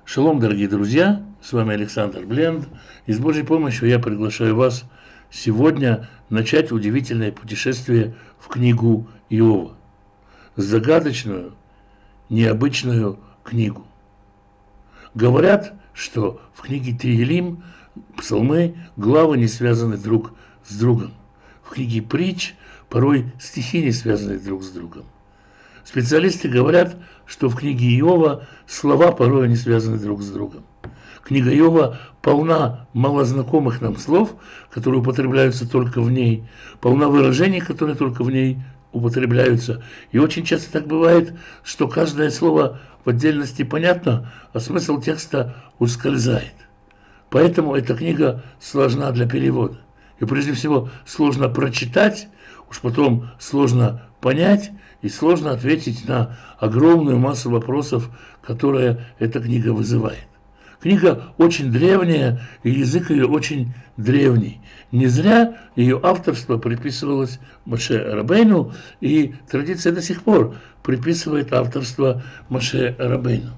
Шалом, дорогие друзья, с вами Александр Бленд, и с Божьей помощью я приглашаю вас сегодня начать удивительное путешествие в книгу Иова, загадочную, необычную книгу. Говорят, что в книге Теилим псалмы, главы не связаны друг с другом. В книге Притч порой стихи не связаны друг с другом. Специалисты говорят, что в книге Иова слова порой не связаны друг с другом. Книга Иова полна малознакомых нам слов, которые употребляются только в ней, полна выражений, которые только в ней употребляются. И очень часто так бывает, что каждое слово в отдельности понятно, а смысл текста ускользает. Поэтому эта книга сложна для перевода. И прежде всего сложно прочитать, уж потом сложно понять и сложно ответить на огромную массу вопросов, которые эта книга вызывает. Книга очень древняя, и язык ее очень древний. Не зря ее авторство приписывалось Моше Рабейну, и традиция до сих пор приписывает авторство Моше Рабейну.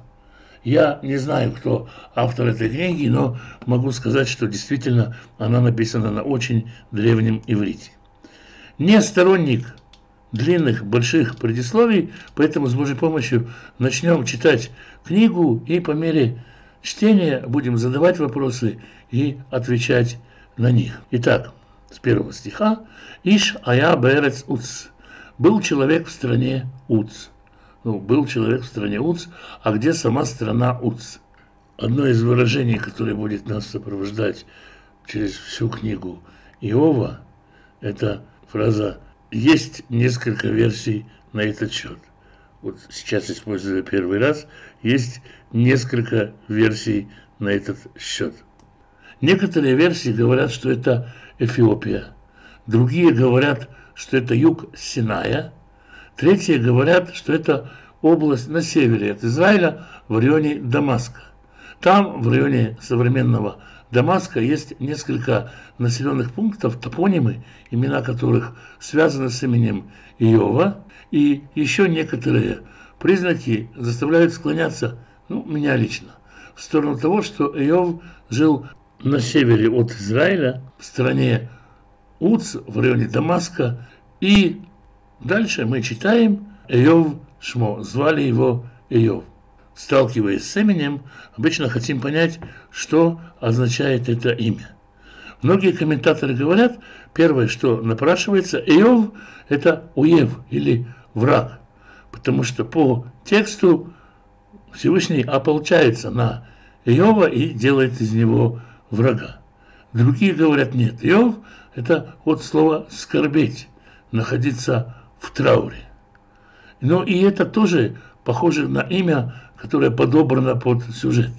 Я не знаю, кто автор этой книги, но могу сказать, что действительно она написана на очень древнем иврите. Не сторонник длинных, больших предисловий, поэтому с Божьей помощью начнем читать книгу и по мере чтения будем задавать вопросы и отвечать на них. Итак, с первого стиха. «Иш ая беэрец Уц». Был человек в стране Уц. Был человек в стране Уц, а где сама страна Уц? Одно из выражений, которое будет нас сопровождать через всю книгу Иова, это фраза «Есть несколько версий на этот счет». Вот сейчас использую первый раз. Есть несколько версий на этот счет. Некоторые версии говорят, что это Эфиопия. Другие говорят, что это юг Синая. Третьи говорят, что это область на севере от Израиля в районе Дамаска. Там, в районе современного Дамаска, есть несколько населенных пунктов, топонимы, имена которых связаны с именем Иова, и еще некоторые признаки заставляют склоняться, меня лично, в сторону того, что Иов жил на севере от Израиля, в стране Уц, в районе Дамаска, и дальше мы читаем Иов Шмо, звали его Иов. Сталкиваясь с именем, обычно хотим понять, что означает это имя. Многие комментаторы говорят, первое, что напрашивается, Иов – это уев или враг, потому что по тексту Всевышний ополчается на Иова и делает из него врага. Другие говорят, нет, Иов – это от слова «скорбеть», находиться в трауре. Но и это тоже похоже на имя, которое подобрано под сюжет.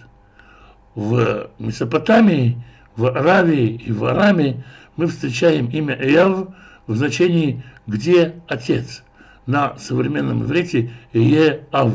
В Месопотамии, в Аравии и в Араме мы встречаем имя Иов в значении «где отец». На современном иврите Ие-Ав.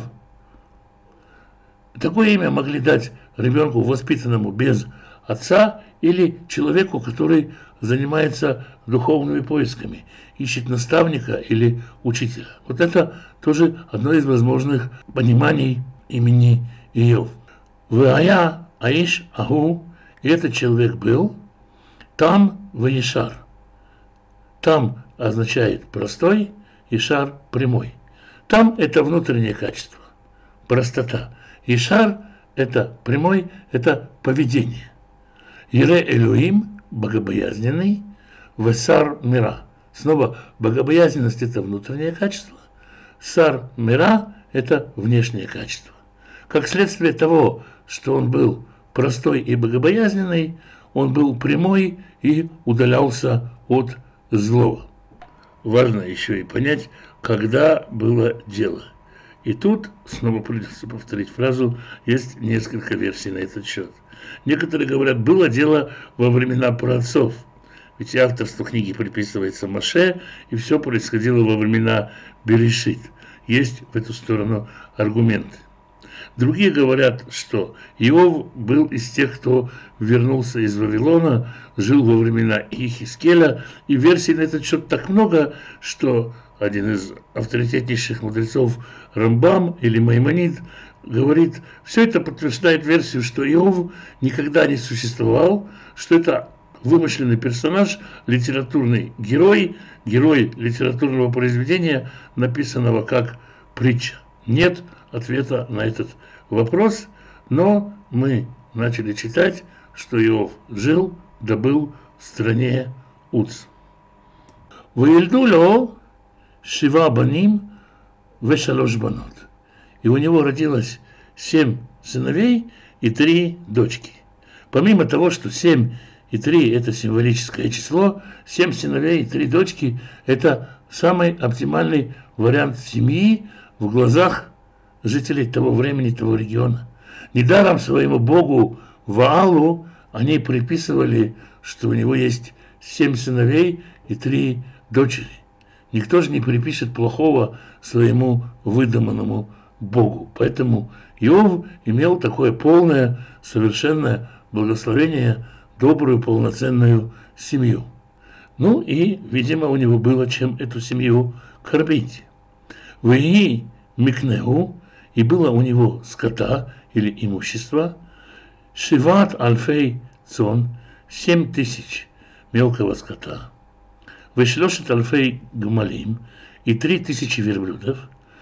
Такое имя могли дать ребенку, воспитанному без отца, или человеку, который занимается духовными поисками, ищет наставника или учителя. Вот это тоже одно из возможных пониманий имени Иов. Вая Аиш Агу, и этот человек был, там Ваишар. Там означает простой, Ишар прямой. Там это внутреннее качество, простота. Ишар это прямой, это поведение. Ире Элюим, богобоязненный, Весар Мира. Снова богобоязненность это внутреннее качество, Сар Мира это внешнее качество. Как следствие того, что он был простой и богобоязненный, он был прямой и удалялся от злого. Важно еще и понять, когда было дело. И тут, снова придется повторить фразу, есть несколько версий на этот счет. Некоторые говорят, было дело во времена праотцов, ведь авторство книги приписывается Моше, и все происходило во времена Берешит. Есть в эту сторону аргументы. Другие говорят, что Иов был из тех, кто вернулся из Вавилона, жил во времена Иехискеля, и версий на этот счет так много, что один из авторитетнейших мудрецов Рамбам или Маймонид говорит, все это подтверждает версию, что Иов никогда не существовал, что это вымышленный персонаж, литературный герой, герой литературного произведения, написанного как притча. Нет ответа на этот вопрос, но мы начали читать, что Иов жил, да был в стране Уц. «Ваильду ло шива баним вешалош банот». И у него родилось 7 сыновей и 3 дочки. Помимо того, что 7 и 3 – это символическое число, 7 сыновей и 3 дочки – это самый оптимальный вариант семьи в глазах жителей того времени, того региона. Недаром своему богу Ваалу они приписывали, что у него есть 7 сыновей и 3 дочери. Никто же не припишет плохого своему выдуманному богу. Поэтому Иов имел такое полное, совершенное благословение, добрую, полноценную семью. Ну и, видимо, у него было чем эту семью кормить. «Веги микнегу», и было у него скота или имущества, «шиват альфей цон», 7 тысяч мелкого скота, «вешлешет альфей гмалим», и 3000 верблюдов.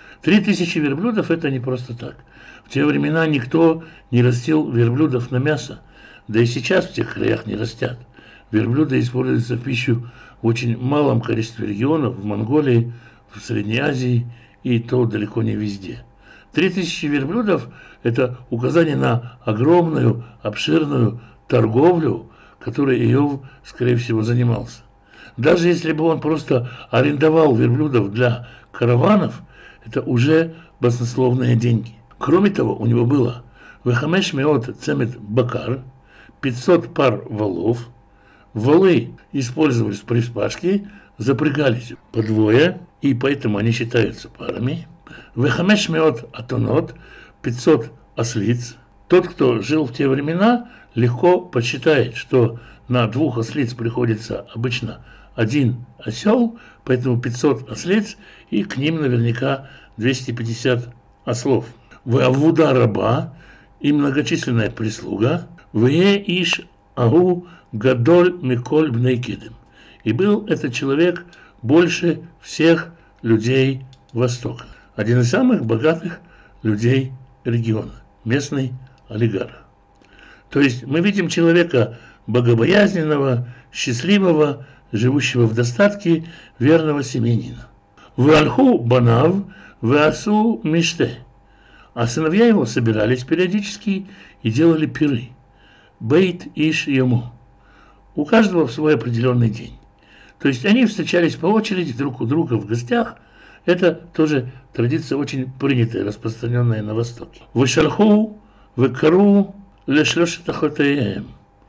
3000 верблюдов – это не просто так. В те времена никто не растил верблюдов на мясо, да и сейчас в тех краях не растят. Верблюды используются в пищу в очень малом количестве регионов, в Монголии, в Средней Азии, и то далеко не везде. 3000 верблюдов – это указание на огромную, обширную торговлю, которой Иов, скорее всего, занимался. Даже если бы он просто арендовал верблюдов для караванов, это уже баснословные деньги. Кроме того, у него было «Вехамеш меот цемет бакар», 500 пар валов. Валы использовались при вспашке, запрягались по двое, и поэтому они считаются парами. «Вехамеш меот атонот», 500 ослиц. Тот, кто жил в те времена, легко подсчитает, что на 2 ослиц приходится обычно 1 осел, поэтому 500 ослиц, и к ним наверняка 250 ослов. «Веавуда раба», и многочисленная прислуга. «Вее иш агу гадоль миколь бней кидем». И был этот человек больше всех людей Востока. Один из самых богатых людей региона. Местный олигарх. То есть мы видим человека богобоязненного, счастливого, живущего в достатке, верного семьянина. «Вальху банав веасу миште». А сыновья его собирались периодически и делали пиры. «Бейт иш ему». У каждого в свой определенный день. То есть они встречались по очереди друг у друга в гостях. Это тоже традиция очень принятая, распространенная на Востоке. «Вышальху векару лешлешет ахотеем».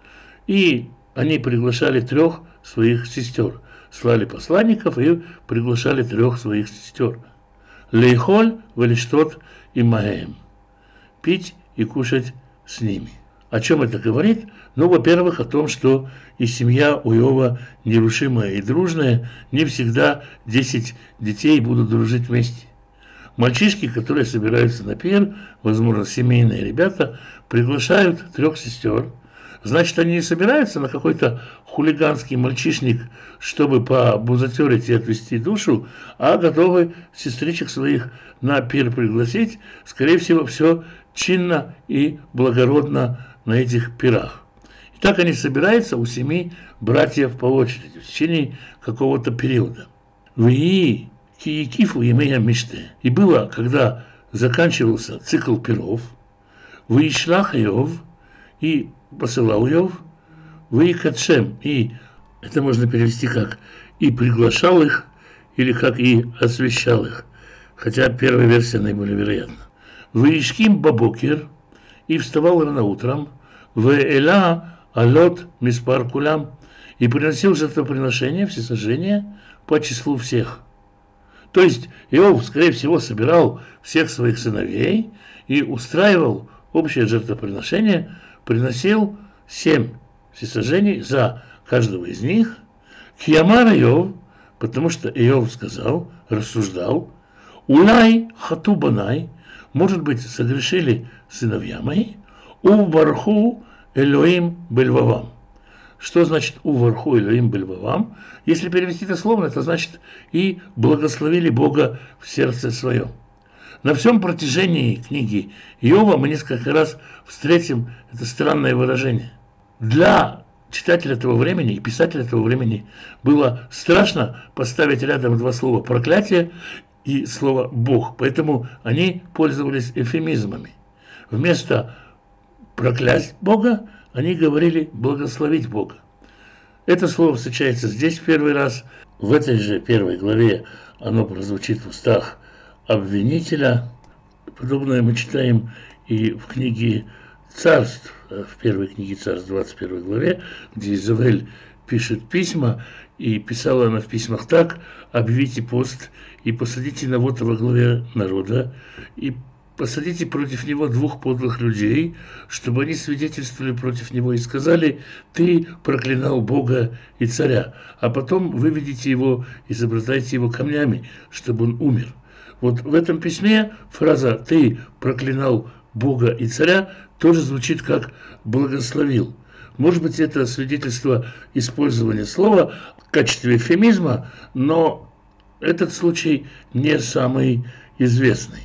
И они приглашали 3 своих сестер. Слали посланников и приглашали 3 своих сестер. «Лейхоль велиштот и маэм». Пить и кушать с ними. О чем это говорит? Ну, во-первых, о том, что и семья у Иова нерушимая и дружная, не всегда 10 детей будут дружить вместе. Мальчишки, которые собираются на пир, возможно, семейные ребята, приглашают 3 сестер. Значит, они не собираются на какой-то хулиганский мальчишник, чтобы побузатерить и отвести душу, а готовы сестричек своих на пир пригласить. Скорее всего, все чинно и благородно на этих пирах. И так они собираются у 7 братьев по очереди в течение какого-то периода. «Вии киекифу емея миште». И было, когда заканчивался цикл пиров, «Виишлах Иов», и посылал Иов, «Виикатшем», и это можно перевести как «и приглашал их», или как «и освящал их», хотя первая версия наиболее вероятна. «Виишким бабокер», и вставал рано утром, «Веэла алот миспар кулям», и приносил жертвоприношения, всесожжения по числу всех. То есть Иов, скорее всего, собирал всех своих сыновей и устраивал общее жертвоприношение, приносил 7 всесожжений за каждого из них. Кьямар Иов, потому что Иов сказал, рассуждал, «Улай хату банай», Может быть, согрешили сыновья мои? Уварху Элоим Бельвавам. Что значит уварху Элоим Бельвавам? Если перевести это словно, это значит и благословили Бога в сердце своем. На всем протяжении книги Иова мы несколько раз встретим это странное выражение. Для читателя того времени и писателя того времени было страшно поставить рядом два слова «проклятие» и слово «Бог». Поэтому они пользовались эвфемизмами. Вместо «проклясть Бога» они говорили «благословить Бога». Это слово встречается здесь в первый раз. В этой же первой главе оно прозвучит в устах обвинителя. Подобное мы читаем и в книге Царств, в первой книге Царств, 21 главе, где Изавель пишет письма, и писала она в письмах так: «Объявите пост и посадите Навота во главе народа, и посадите против него двух подлых людей, чтобы они свидетельствовали против него и сказали: ты проклинал Бога и царя, а потом выведите его и забросайте его камнями, чтобы он умер». Вот в этом письме фраза «ты проклинал Бога и царя» тоже звучит как «благословил». Может быть, это свидетельство использования слова в качестве эвфемизма, но этот случай не самый известный.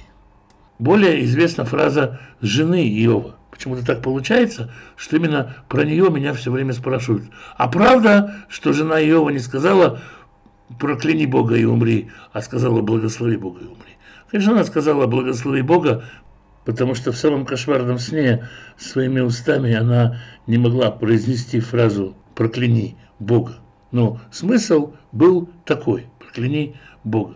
Более известна фраза жены Иова. Почему-то так получается, что именно про нее меня все время спрашивают. А правда, что жена Иова не сказала «прокляни Бога и умри», а сказала «благослови Бога и умри»? Конечно, она сказала «благослови Бога», потому что в самом кошмарном сне своими устами она не могла произнести фразу «прокляни Бога». Но смысл был такой: «прокляни Бога».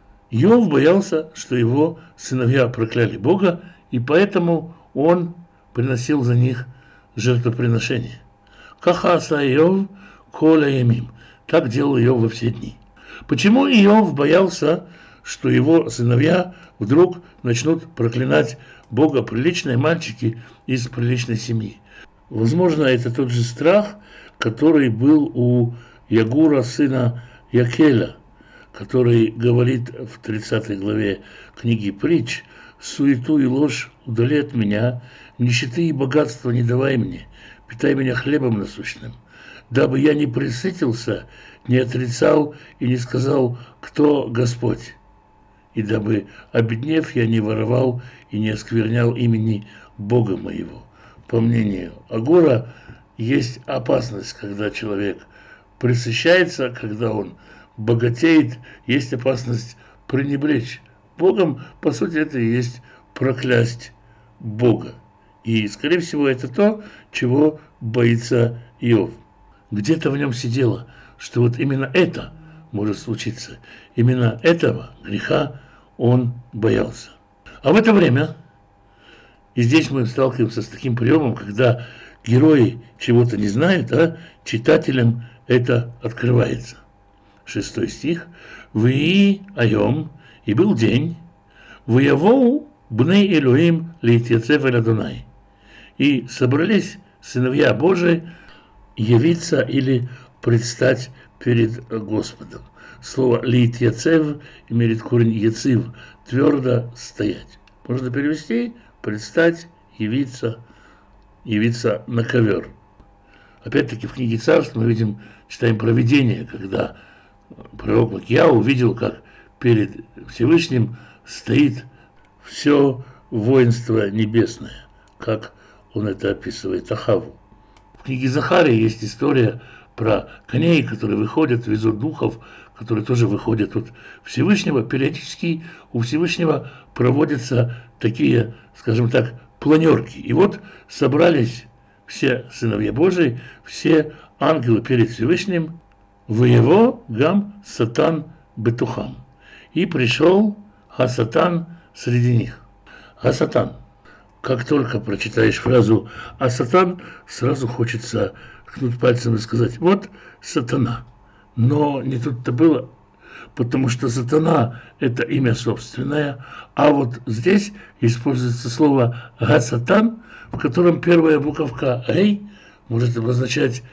Иов боялся, что его сыновья прокляли Бога, и поэтому он приносил за них жертвоприношение. Кахаса Иов коля ямим. Так делал Иов во все дни. Почему Иов боялся, что его сыновья вдруг начнут проклинать Бога, приличные мальчики из приличной семьи? Возможно, это тот же страх, который был у Ягура, сына Якеля, который говорит в 30 главе книги Притч: «Суету и ложь удали от меня, нищеты и богатства не давай мне, питай меня хлебом насущным, дабы я не пресытился, не отрицал и не сказал, кто Господь, и дабы, обеднев, я не воровал и не осквернял имени Бога моего». По мнению Агора, есть опасность, когда человек пресыщается, когда он богатеет, есть опасность пренебречь Богом. По сути, это и есть проклясть Бога. И, скорее всего, это то, чего боится Иов. Где-то в нем сидело, что вот именно это может случиться. Именно этого греха он боялся. А в это время, и здесь мы сталкиваемся с таким приемом, когда герои чего-то не знают, а читателям это открывается. 6 стих. «Вии айом, и был день, воявоу бней Элоим лейтьяцев эль Адонай». И собрались сыновья Божии явиться или предстать перед Господом. Слово лейтьяцев имеет корень яцив, твердо стоять. Можно перевести предстать, явиться, явиться на ковер. Опять-таки в книге Царств мы читаем про видение, когда пророк Микья увидел, как перед Всевышним стоит все воинство небесное, как он это описывает Ахаву. В книге Захарии есть история про коней, которые выходят, везут духов, которые тоже выходят от Всевышнего. Периодически у Всевышнего проводятся такие, скажем так, планерки. И вот собрались все сыновья Божии, все ангелы перед Всевышним, «Воево гам сатан бетухам». И пришел Хасатан среди них. Хасатан. Как только прочитаешь фразу «Асатан», сразу хочется ткнуть пальцем и сказать: вот сатана. Но не тут-то было, потому что сатана – это имя собственное, а вот здесь используется слово «гасатан», в котором первая буковка «эй» может обозначать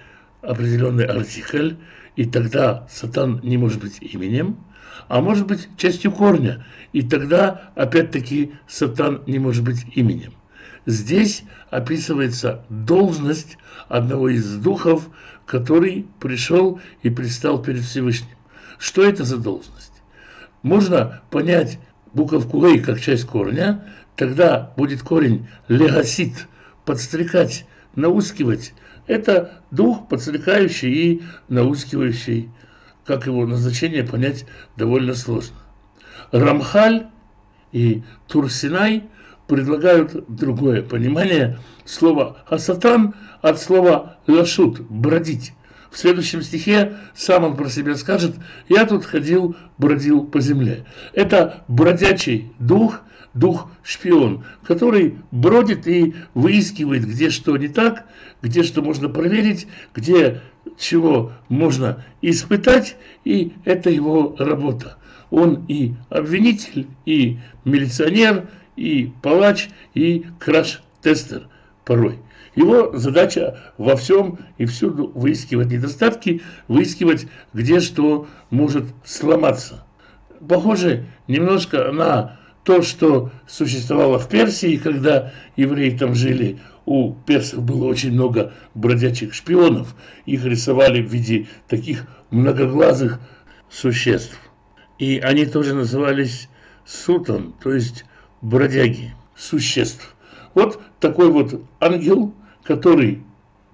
определенный артикль, и тогда сатан не может быть именем, а может быть частью корня, и тогда опять-таки сатан не может быть именем. Здесь описывается должность одного из духов, который пришел и предстал перед Всевышним. Что это за должность? Можно понять буковку «лей» как часть корня, тогда будет корень «легасит», подстрекать, наускивать. Это дух подстрекающий и наускивающий. Как его назначение понять довольно сложно. Рамхаль и Тур-Синай предлагают другое понимание слова «асатан» от слова «лашут» – «бродить». В следующем стихе сам он про себя скажет: «Я тут ходил, бродил по земле». Это бродячий дух, дух-шпион, который бродит и выискивает, где что не так, где что можно проверить, где чего можно испытать, и это его работа. Он и обвинитель, и милиционер, и палач, и краш-тестер порой. Его задача во всем и всюду выискивать недостатки, выискивать, где что может сломаться. Похоже немножко на то, что существовало в Персии, когда евреи там жили. У персов было очень много бродячих шпионов. Их рисовали в виде таких многоглазых существ. И они тоже назывались сутан, то есть бродяги, существ. Вот такой вот ангел, который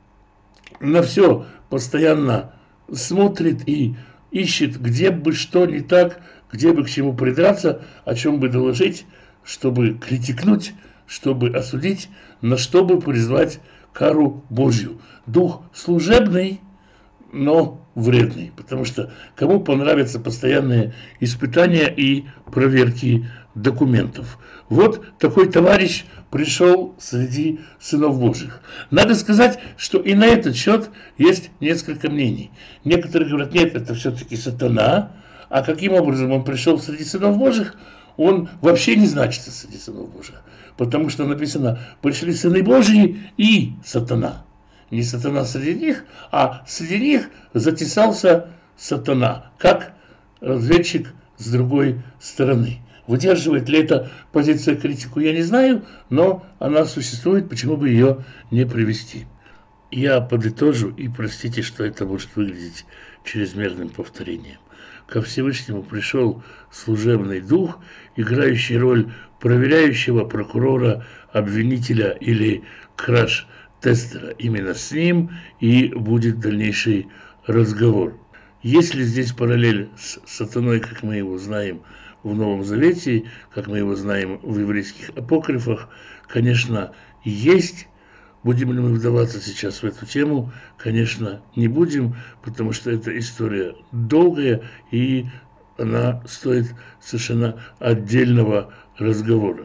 на все постоянно смотрит и ищет, где бы что не так, где бы к чему придраться, о чем бы доложить, чтобы критикнуть, чтобы осудить, на что бы призвать кару Божью. Дух служебный, но вредный, потому что кому понравятся постоянные испытания и проверки документов. Вот такой товарищ пришел среди сынов Божьих. Надо сказать, что и на этот счет есть несколько мнений. Некоторые говорят, нет, это все-таки сатана, а каким образом он пришел среди сынов Божьих, он вообще не значится среди сынов Божьих, потому что написано, пришли сыны Божьи и сатана. Не сатана среди них, а среди них затесался сатана, как разведчик с другой стороны. Выдерживает ли эта позиция критику, я не знаю, но она существует, почему бы ее не привести. Я подытожу, и простите, что это может выглядеть чрезмерным повторением. Ко Всевышнему пришел служебный дух, играющий роль проверяющего прокурора, обвинителя или краш-тестера. Именно с ним и будет дальнейший разговор. Есть ли здесь параллель с сатаной, как мы его знаем в Новом Завете, как мы его знаем в еврейских апокрифах? Конечно, есть. Будем ли мы вдаваться сейчас в эту тему? Конечно, не будем, потому что эта история долгая, и она стоит совершенно отдельного разговора.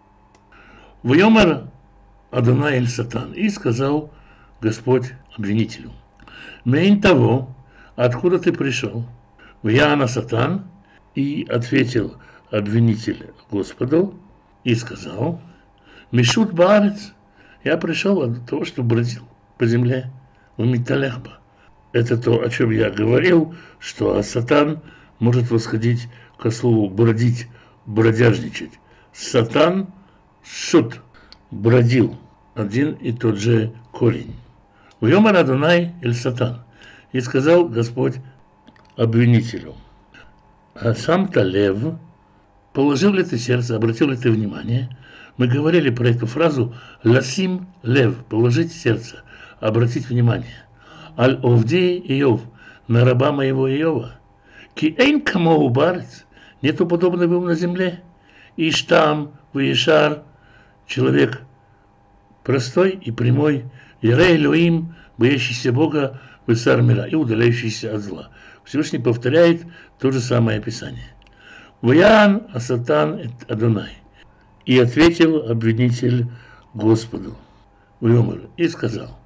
«Вайомар Адонай эль Сатан», и сказал Господь обвинителю: «Мейн того, откуда ты пришел?» «Ваяна Сатан», и ответил обвинитель Господу и сказал: «Мишут баарец». Я пришел от того, что бродил по земле, в Миталехба. Это то, о чем я говорил, что Сатан может восходить к слову бродить, бродяжничать. Сатан, шут, бродил, один и тот же корень. «Вайомар Адонай эль Сатан», и сказал Господь обвинителю: «А сам-то лев, положил ли ты сердце, обратил ли ты внимание?» Мы говорили про эту фразу «ласим лев», положить сердце, обратить внимание. «Аль-овди Иов», на раба моего Иова. «Ки эйн камоу барец», нету подобного на земле. «Иштам ваишар», человек простой и прямой. «Ирей Элоим», боящийся Бога, высар мира, и удаляющийся от зла. Всевышний повторяет то же самое описание. «Ваян асатан эт Адонай». И ответил обвинитель Господу, и сказал: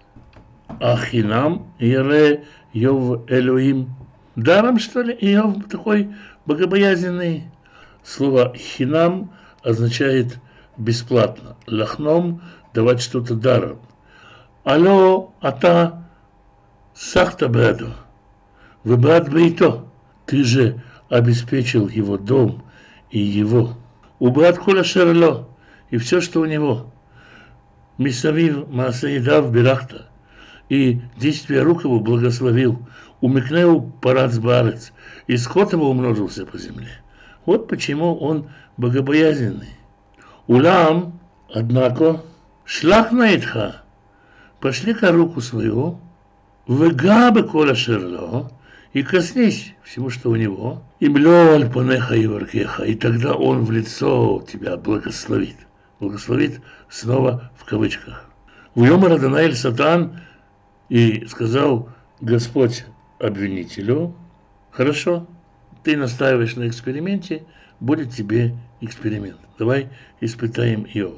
«Ахинам яре Йов Элоим». Даром, что ли, Иов такой богобоязненный? Слово «хинам» означает бесплатно. «Лахном» – давать что-то даром. «Алло, ата Сахта беаду, вебеад бейто. Ты же обеспечил его дом и его. Убеад кола шерло, и все, что у него. Мисавив маасаидав бирахта, и действия рук его благословил. Умикнеу парац баарец, и скот его умножился по земле. Вот почему он богобоязненный. Улам, однако, шлах наитха, пошли-ка руку свою, вегабы кола шерло, и коснись всего, что у него, и млёль панеха и варкеха, и тогда он в лицо тебя благословит. Благословит снова в кавычках. Вьомар Адонаэль Сатан, и сказал Господь обвинителю: хорошо, ты настаиваешь на эксперименте, будет тебе эксперимент. Давай испытаем Иова.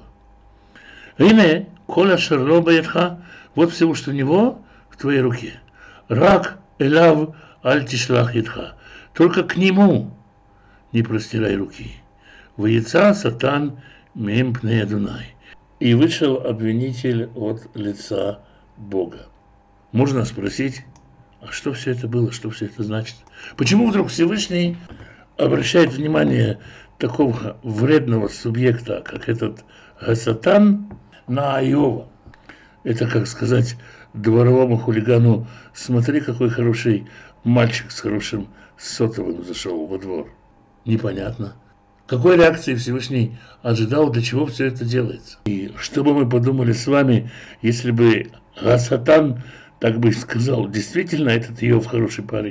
Ине, коля шерло баятха, вот всего, что у него в твоей руке. Рак элав аль-тишлах итха, только к нему не простирай руки. Ваяца Сатан мем пней Адонай. И вышел обвинитель от лица Бога. Можно спросить, а что все это было, что все это значит? Почему вдруг Всевышний обращает внимание такого вредного субъекта, как этот Сатан, на Иова? Это как сказать дворовому хулигану: смотри, какой хороший мальчик с хорошим сотовым зашел во двор. Непонятно. Какой реакции Всевышний ожидал, для чего все это делается? И что бы мы подумали с вами, если бы Сатан так бы сказал: действительно, этот Иов хороший парень.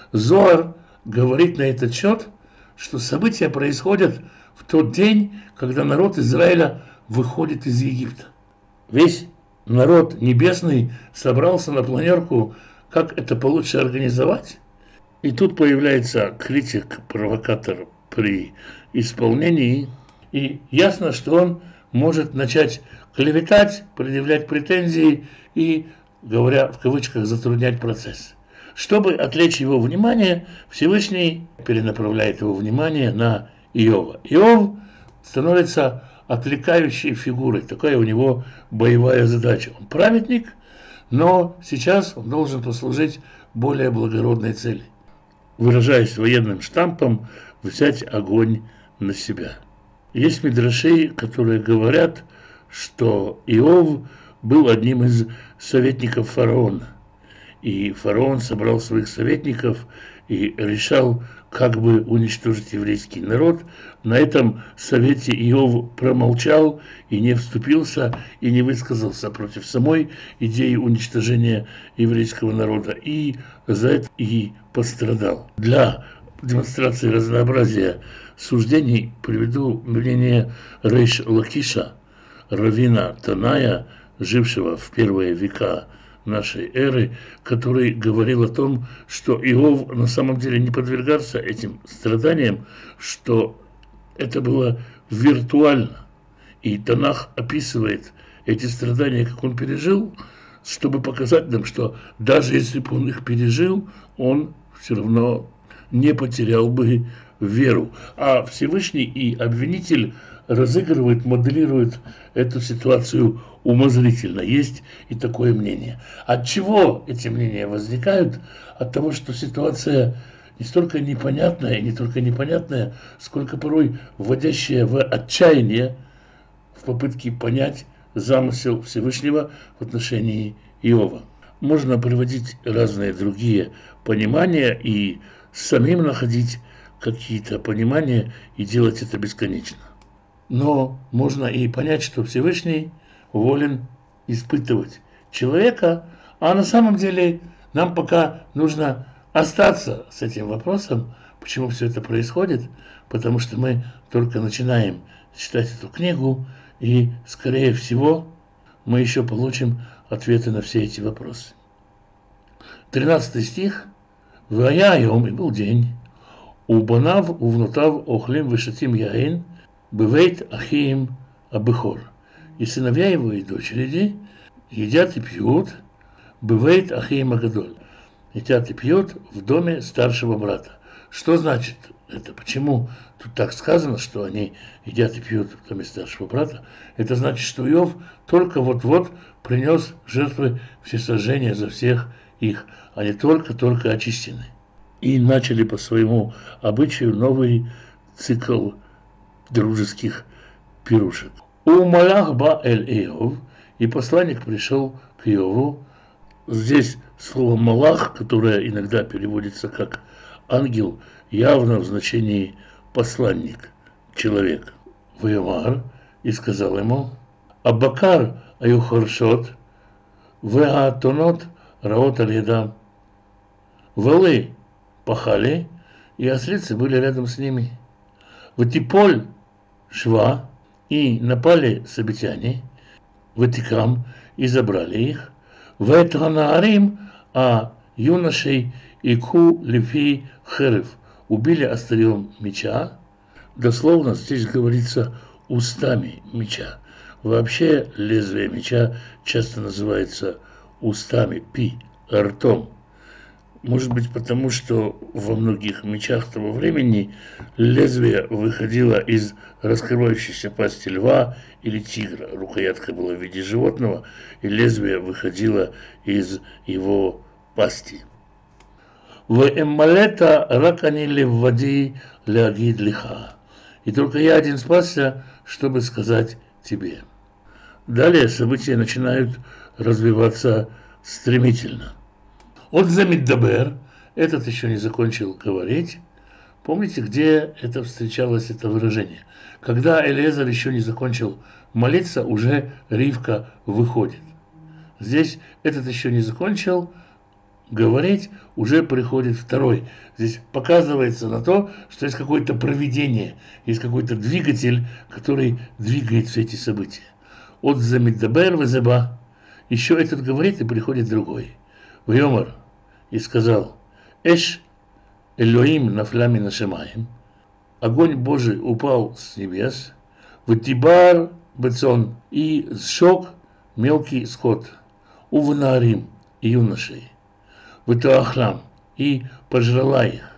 Зоар говорит на этот счет, что события происходят в тот день, когда народ Израиля выходит из Египта. Весь народ небесный собрался на планерку, как это получше организовать. И тут появляется критик, провокатор при исполнении, и ясно, что он может начать клеветать, предъявлять претензии и, говоря в кавычках, затруднять процесс. Чтобы отвлечь его внимание, Всевышний перенаправляет его внимание на Иова. Иов становится отвлекающей фигурой, такая у него боевая задача. Он праведник, но сейчас он должен послужить более благородной цели. Выражаясь военным штампом, взять огонь на себя. Есть мидраши, которые говорят, что Иов был одним из советников фараона. И фараон собрал своих советников и решал, как бы уничтожить еврейский народ. На этом совете Иов промолчал и не вступился, и не высказался против самой идеи уничтожения еврейского народа. И за это и пострадал. Для демонстрации разнообразия суждений приведу мнение Рейш Лакиша, раввина Таная, жившего в первые века нашей эры, который говорил о том, что Иов на самом деле не подвергался этим страданиям, что это было виртуально. И Танах описывает эти страдания, как он пережил, чтобы показать нам, что даже если бы он их пережил, он все равно не потерял бы веру. А Всевышний и обвинитель разыгрывают, моделируют эту ситуацию умозрительно. Есть и такое мнение. От чего эти мнения возникают? От того, что ситуация не столько непонятная, не только непонятная, сколько порой вводящая в отчаяние в попытке понять замысел Всевышнего в отношении Иова. Можно приводить разные другие понимания и самим находить какие-то понимания и делать это бесконечно. Но можно и понять, что Всевышний волен испытывать человека, а на самом деле нам пока нужно остаться с этим вопросом, почему все это происходит, потому что мы только начинаем читать эту книгу, и, скорее всего, мы еще получим ответы на все эти вопросы. 13 стих. «Вая йом, и был день, убанав увнутав охлим вышатим яин, бывейт ахиим абыхор». И сыновья его и дочери едят и пьют, бывейт ахиим агадоль, едят и пьют в доме старшего брата. Что значит это? Почему тут так сказано, что они едят и пьют в доме старшего брата? Это значит, что Иов только вот-вот принес жертвы всесожжения за всех их, они только очищены. И начали по своему обычаю новый цикл дружеских пирушек. У Малах ба эль Иов, и посланник пришел к Иову. Здесь слово «малах», которое иногда переводится как «ангел», явно в значении «посланник», «человек». Ваямар, и сказал ему: «Абакар аюхаршот, веатонот раот аль-ядам». Волы пахали, и ослицы были рядом с ними. Ватиполь шва, и напали сабитяне, ватикам, и забрали их. Вэтранаарим, а юношей ику лифи херев, убили острием меча. Дословно здесь говорится устами меча. Вообще лезвие меча часто называется устами, пи, ртом. Может быть, потому что во многих мечах того времени лезвие выходило из раскрывающейся пасти льва или тигра. Рукоятка была в виде животного, и лезвие выходило из его пасти. «Вээммалета ракани леввади леагид лиха». И только я один спасся, чтобы сказать тебе. Далее события начинают развиваться стремительно. От замиддабер, этот еще не закончил говорить. Помните, где это встречалось, это выражение? Когда Элиэзер еще не закончил молиться, уже Ривка выходит. Здесь этот еще не закончил говорить, уже приходит второй. Здесь показывается на то, что есть какое-то провидение, есть какой-то двигатель, который двигает все эти события. От замиддабер везеба. Еще этот говорит, и приходит другой. Вьомар, и сказал: Эш Элоим нафля мин ашамаим, огонь Божий упал с небес, ватибар бецон, и сжег мелкий скот, увнарим, и юношей, ватуахлам, и пожрала их,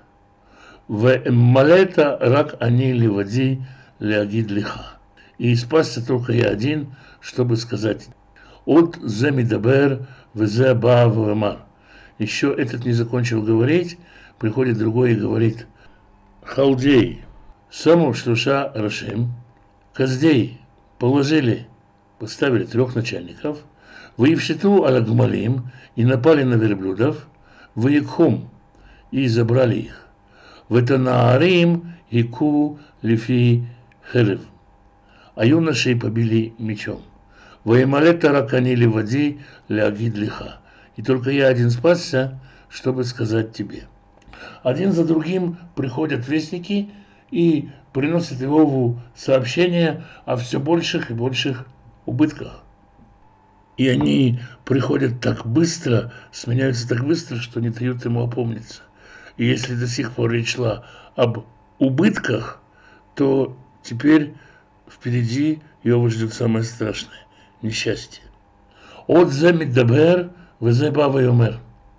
вэммалета рак они ливади леагид лиха, и спасся только я один, чтобы сказать: от замидабер везе ба вэмар. Еще этот не закончил говорить, приходит другой и говорит: халдей, саму шлюша рашим, каздей положили, поставили 3 начальников, выевшиту алагмалим, и напали на верблюдов, выекхум, и забрали их, вэтанаарим ику лифи херев, а юношей побили мечом, ваемалета раканили води леагид лиха. И только я один спасся, чтобы сказать тебе. Один за другим приходят вестники и приносят Иову сообщения о все больших и больших убытках. И они приходят так быстро, сменяются так быстро, что не дают ему опомниться. И если до сих пор речь шла об убытках, то теперь впереди Иова ждет самое страшное – несчастье. От замиддабер везеба вайомер.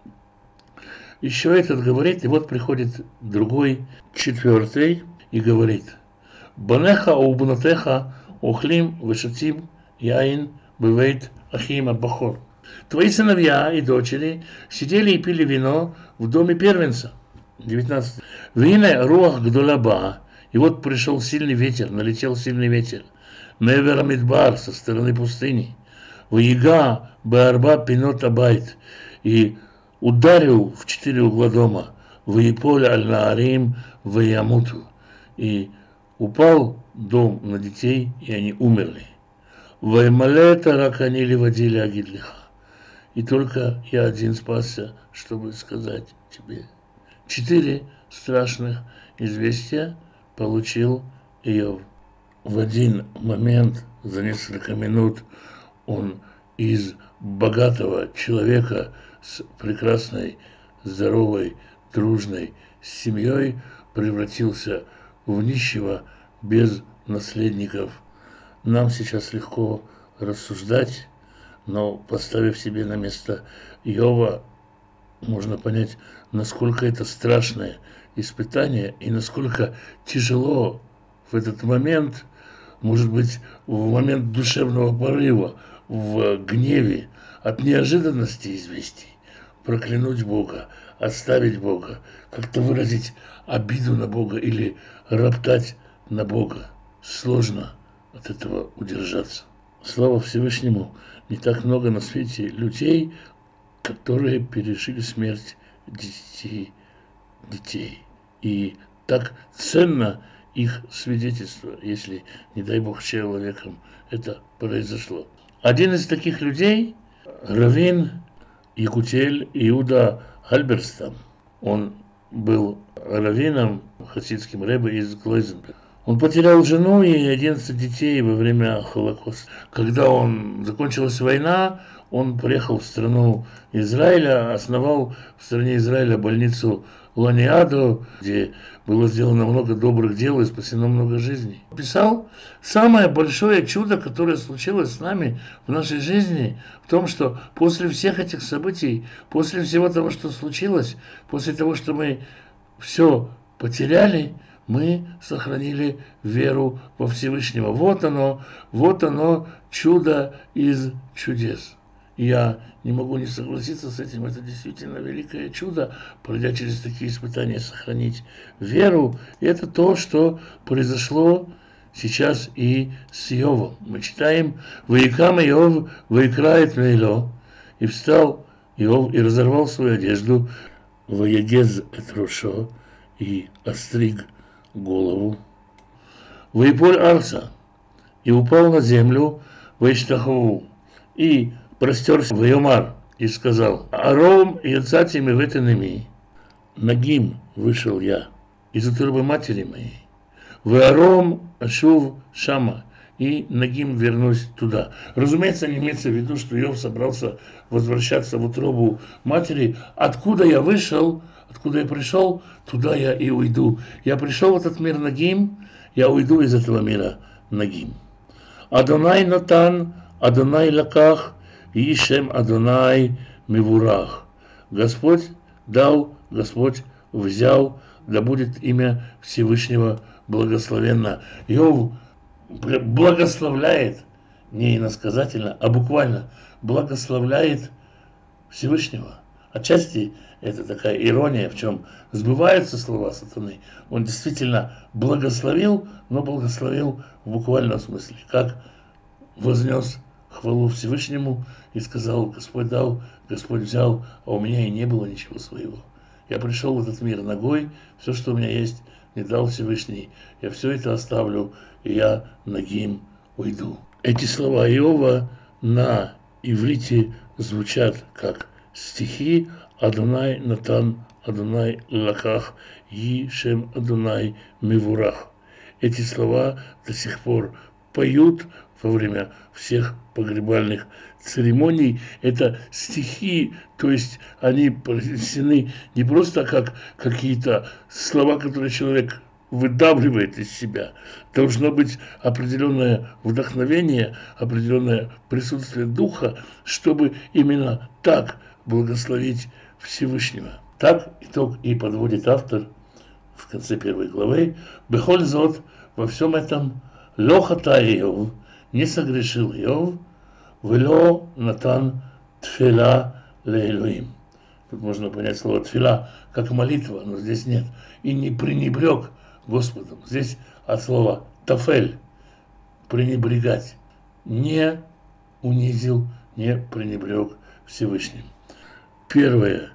Еще этот говорит, и вот приходит другой, 4, и говорит: Банеха убнатеха охлим вешатим яин бывает ахим абахор. Твои сыновья и дочери сидели и пили вино в доме первенца. 19. Вине руах гдолаба. И вот пришел сильный ветер, налетел сильный ветер. Мевер Мидбар, со стороны пустыни. Ваига баарба пинот абайт, и ударил в 4 угла дома, ваиполь аль-наарим ваямуту, и упал дом на детей, и они умерли. Ваймалета раканили водили агидлиха, и только я один спасся, чтобы сказать тебе. 4 страшных известия получил Иов. В один момент, за несколько минут, он из богатого человека с прекрасной, здоровой, дружной семьей превратился в нищего без наследников. Нам сейчас легко рассуждать, но поставив себе на место Иова, можно понять, насколько это страшное испытание и насколько тяжело в этот момент, может быть, в момент душевного порыва, в гневе, от неожиданности известий, проклянуть Бога, отставить Бога, как-то выразить обиду на Бога или роптать на Бога. Сложно от этого удержаться. Слава Всевышнему, не так много на свете людей, которые пережили смерть детей. И так ценно их свидетельство, если, не дай Бог, человеком это произошло. Один из таких людей – раввин Якутель Иуда Альберстам. Он был раввином, хасидским ребе из Глойзенберга. Он потерял жену и 11 детей во время Холокоста. Когда закончилась война, он приехал в страну Израиля, основал в стране Израиля больницу Ланиаду, где было сделано много добрых дел и спасено много жизней. Писал: самое большое чудо, которое случилось с нами в нашей жизни, в том, что после всех этих событий, после всего того, что случилось, после того, что мы все потеряли, мы сохранили веру во Всевышнего. Вот оно чудо из чудес. Я не могу не согласиться с этим. Это действительно великое чудо, пройдя через такие испытания, сохранить веру. И это то, что произошло сейчас и с Иовом. Мы читаем: «Ваикам Иов, ваикрает мейло». И встал Иов и разорвал свою одежду, «Ваягез эт рошо», и остриг голову. «Ваиполь арца», и упал на землю, «Ваиштахову», и простерся в Йомар и сказал: «Аром яцати меветенеми», нагим вышел я из утробы матери моей, «В аром ашув шама», и нагим вернусь туда. Разумеется, не имеется в виду, что Иов собрался возвращаться в утробу матери. Откуда я вышел, откуда я пришел, туда я и уйду. Я пришел в этот мир нагим, я уйду из этого мира нагим. Адонай натан, Адонай лаках, Ишем Адонай мивурах. Господь дал, Господь взял, да будет имя Всевышнего благословенно. Иов благословляет, не иносказательно, а буквально благословляет Всевышнего. Отчасти это такая ирония, в чем сбываются слова сатаны. Он действительно благословил, но благословил в буквальном смысле, как вознес хвалу Всевышнему и сказал: Господь дал, Господь взял, а у меня и не было ничего своего. Я пришел в этот мир ногой, все, что у меня есть, не дал Всевышний. Я все это оставлю, и я нагим уйду. Эти слова Иова на иврите звучат как стихи: Адонай натан, Адонай лаках, Ишем Адонай мивурах. Эти слова до сих пор поют во время всех погребальных церемоний. Это стихи, то есть они произнесены не просто как какие-то слова, которые человек выдавливает из себя. Должно быть определенное вдохновение, определенное присутствие духа, чтобы именно так благословить Всевышнего. Так итог и подводит автор в конце первой главы. Бехоль зот, во всем этом, лохата Иов, не согрешил Иов, вело натан тфила леэлоим. Тут можно понять слово тфила как молитва, но здесь нет. И не пренебрег Господом. Здесь от слова тафель, пренебрегать. Не унизил, не пренебрег Всевышним. Первая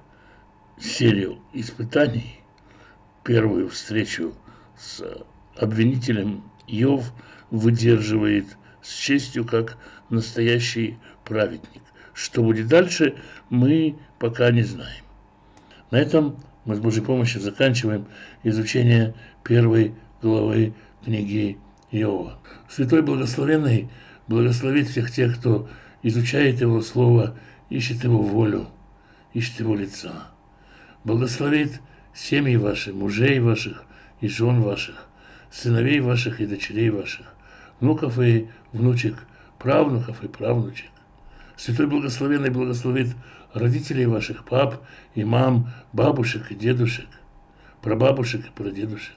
серия испытаний, первую встречу с обвинителем Иов выдерживает с честью, как настоящий праведник. Что будет дальше, мы пока не знаем. На этом мы с Божьей помощью заканчиваем изучение первой главы книги Иова. Святой Благословенный благословит всех тех, кто изучает Его Слово, ищет Его волю, ищет Его лица. Благословит семьи ваши, мужей ваших и жен ваших, сыновей ваших и дочерей ваших, внуков и внучек, правнуков и правнучек. Святой Благословенный благословит родителей ваших, пап и мам, бабушек и дедушек, прабабушек и прадедушек.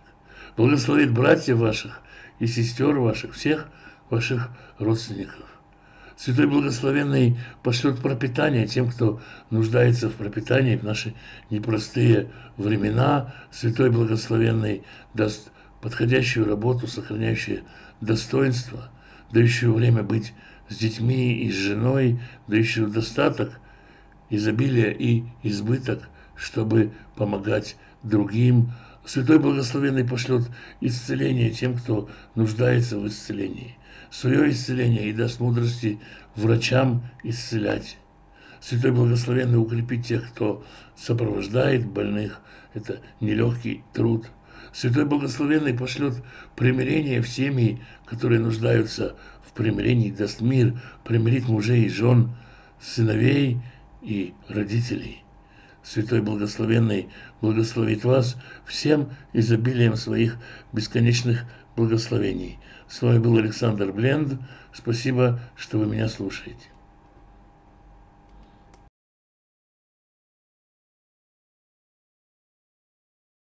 Благословит братьев ваших и сестер ваших, всех ваших родственников. Святой Благословенный пошлет пропитание тем, кто нуждается в пропитании в наши непростые времена. Святой Благословенный даст подходящую работу, сохраняющую достоинство, дающую время быть с детьми и с женой, дающую достаток, изобилие и избыток, чтобы помогать другим. Святой Благословенный пошлет исцеление тем, кто нуждается в исцелении. Свое исцеление и даст мудрости врачам исцелять. Святой Благословенный укрепит тех, кто сопровождает больных. Это нелегкий труд. Святой Благословенный пошлет примирение в семьи, которые нуждаются в примирении, даст мир, примирит мужей и жен, сыновей и родителей. Святой Благословенный благословит вас всем изобилием своих бесконечных благословений. С вами был Александр Бленд. Спасибо, что вы меня слушаете.